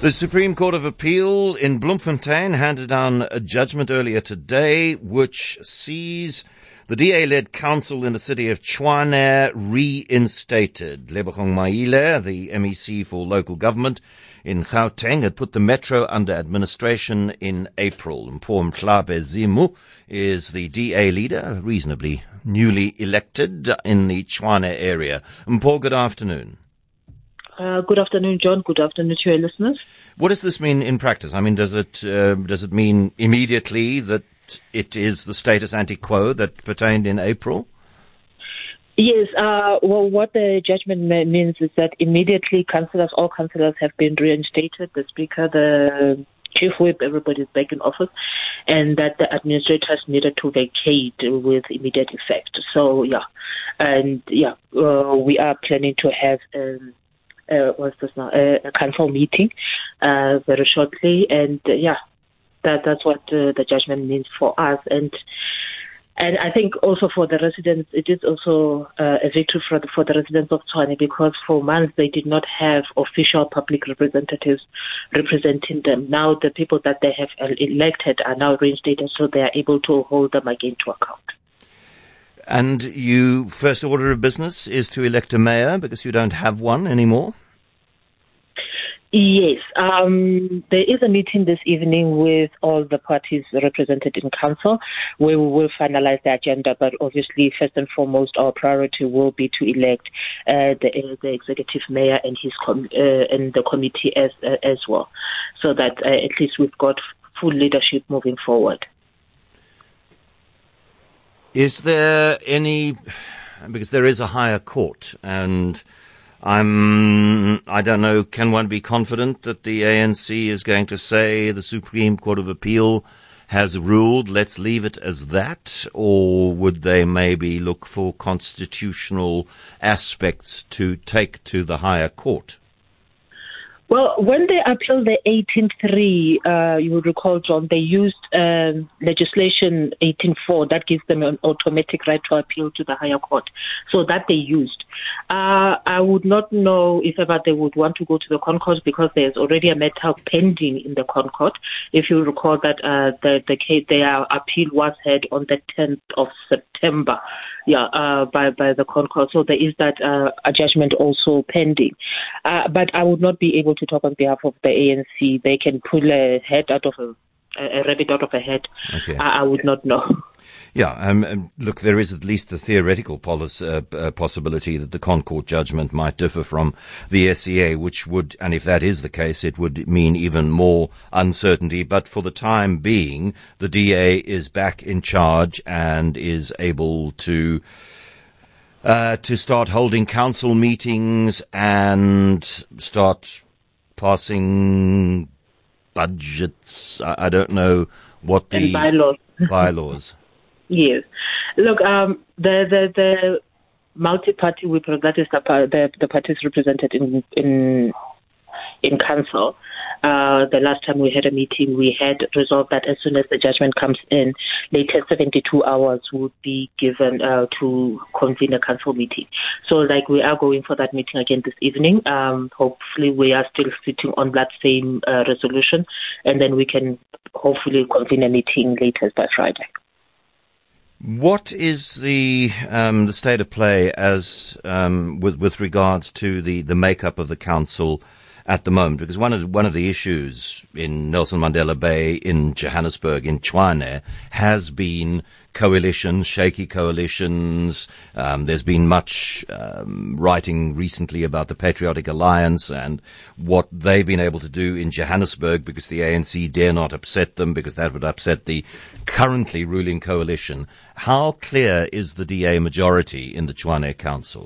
The Supreme Court of Appeal in Bloemfontein handed down a judgment earlier today which sees the DA-led council in the city of Tshwane reinstated. Lebogang Maile, the MEC for local government in Gauteng, had put the metro under administration in April. Mpho Mhlabe Zimu is the DA leader, reasonably newly elected in the Tshwane area. Mpho, good afternoon. Good afternoon, John. Good afternoon to your listeners. What does this mean in practice? I mean, does it mean immediately that it is the status ante quo that pertained in April? Yes. Well, what the judgment means is that immediately all councillors have been reinstated. The speaker, the chief whip, everybody is back in office, and that the administrators needed to vacate with immediate effect. So, we are planning to have a council meeting very shortly, and that's what the judgment means for us, and I think also for the residents, it is also a victory for the residents of Tshwane, because for months they did not have official public representatives representing them. Now the people that they have elected are now reinstated, so they are able to hold them again to account. And your first order of business is to elect a mayor because you don't have one anymore? Yes. There is a meeting this evening with all the parties represented in council where we will finalize the agenda, but obviously first and foremost our priority will be to elect the executive mayor and his and the committee as well, so that at least we've got full leadership moving forward. Is there any, because there is a higher court, and I don't know, can one be confident that the ANC is going to say the Supreme Court of Appeal has ruled, let's leave it as that, or would they maybe look for constitutional aspects to take to the higher court? Well, when they appealed the 18.3, you would recall, John, they used legislation 18.4 that gives them an automatic right to appeal to the higher court. So that they used. I would not know if ever they would want to go to the Concourt, because there's already a matter pending in the Concourt. If you recall that the case, their appeal was heard on the 10th of September. By the Concourt. So there is that a judgment also pending. But I would not be able to talk on behalf of the ANC. They can pull a rabbit out of a hat. Okay. I would not know. Yeah, look, there is at least the theoretical possibility that the Concourt judgment might differ from the SCA, which would, and if that is the case, it would mean even more uncertainty. But for the time being, the DA is back in charge and is able to start holding council meetings and start passing budgets. I don't know what the bylaws. Yes. Look, the multi-party whip, that is the parties represented in council. The last time we had a meeting, we had resolved that as soon as the judgment comes in, latest 72 hours would be given to convene a council meeting. So, like, we are going for that meeting again this evening. Hopefully, we are still sitting on that same resolution, and then we can hopefully convene a meeting latest by Friday. What is the state of play as with regards to the makeup of the council at the moment? Because one of the issues in Nelson Mandela Bay, in Johannesburg, in Tshwane, has been coalitions, shaky coalitions. There's been much writing recently about the Patriotic Alliance and what they've been able to do in Johannesburg, because the ANC dare not upset them, because that would upset the currently ruling coalition. How clear is the DA majority in the Tshwane Council?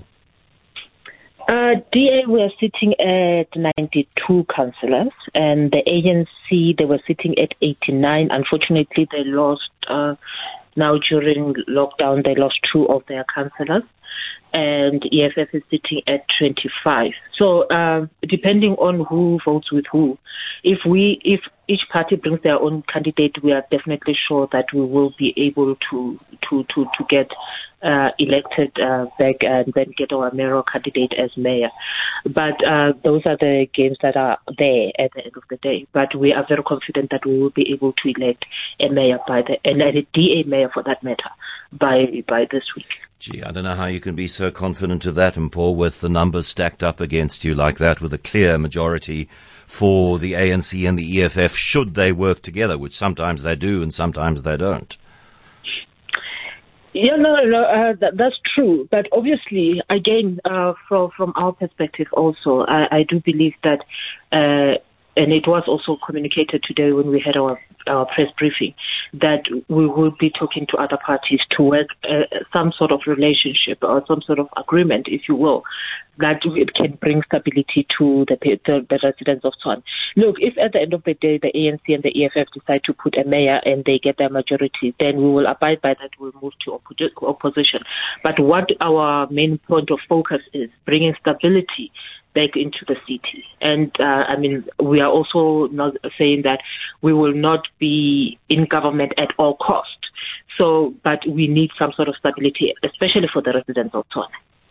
DA, we are sitting at 92 councillors, and the ANC, they were sitting at 89. Unfortunately, they lost, now during lockdown, they lost 2 of their councillors, and EFF is sitting at 25. So, depending on who votes with who, if each party brings their own candidate, we are definitely sure that we will be able to get elected back and then get our mayoral candidate as mayor. But those are the games that are there at the end of the day. But we are very confident that we will be able to elect a mayor and a DA mayor for that matter by this week. Gee, I don't know how you can be so confident of that, and Paul, with the numbers stacked up against you like that, with a clear majority for the ANC and the EFF, should they work together, which sometimes they do and sometimes they don't. Yeah, that's true. But obviously, again, from our perspective also, I do believe that, and it was also communicated today when we had our press briefing, that we will be talking to other parties to work some sort of relationship or some sort of agreement, if you will, that it can bring stability to the residents of Tshwane. Look, if at the end of the day the ANC and the EFF decide to put a mayor and they get their majority, then we will abide by that. We'll move to opposition. But what our main point of focus is, bringing stability back into the city. And we are also not saying that we will not be in government at all cost. But we need some sort of stability, especially for the residents of Tshwane.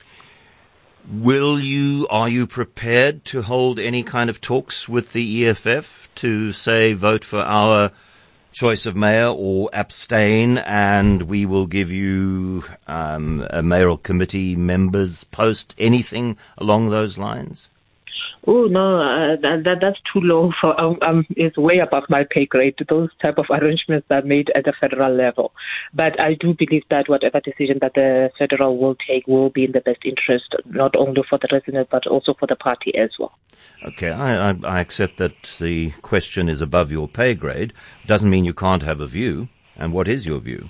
Are you prepared to hold any kind of talks with the EFF to say vote for our choice of mayor or abstain, and we will give you a mayoral committee member's post, anything along those lines? Oh no, that's too low for. It's way above my pay grade. Those type of arrangements are made at the federal level, but I do believe that whatever decision that the federal will take will be in the best interest, not only for the residents but also for the party as well. Okay, I accept that the question is above your pay grade. Doesn't mean you can't have a view. And what is your view?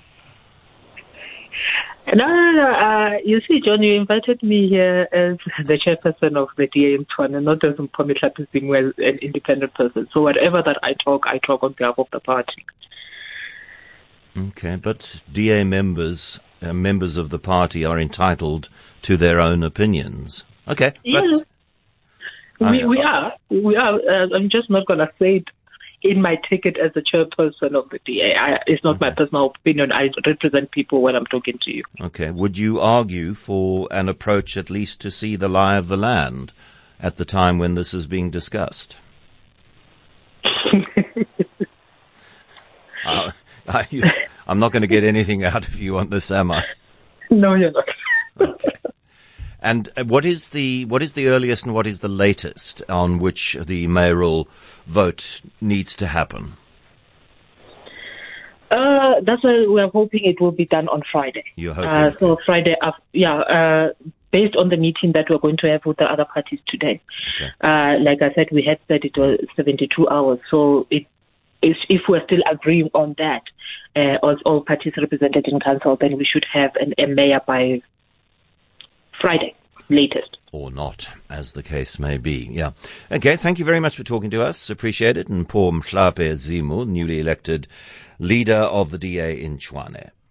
No. You see, John, you invited me here as the chairperson of the DA in Tshwane, not as Mpumi Tlhapisi, an independent person. So whatever that I talk on behalf of the party. Okay, but DA members of the party are entitled to their own opinions. Okay. Yes, we are. I'm just not going to say it in my ticket as the chairperson of the DA. It's not my personal opinion. I represent people when I'm talking to you. Okay. Would you argue for an approach at least to see the lie of the land at the time when this is being discussed? I'm not going to get anything out of you on this, am I? No, you're not. Okay. And what is the earliest and what is the latest on which the mayoral vote needs to happen? That's why we are hoping it will be done on Friday. You're hoping? So Friday, based on the meeting that we're going to have with the other parties today. Okay. Like I said, we had said it was 72 hours. So if we're still agreeing on that, all parties represented in council, then we should have a mayor by Friday, latest. Or not, as the case may be. Yeah. Okay, thank you very much for talking to us. Appreciate it. And Paul Mhlape Zimu, newly elected leader of the DA in Tshwane.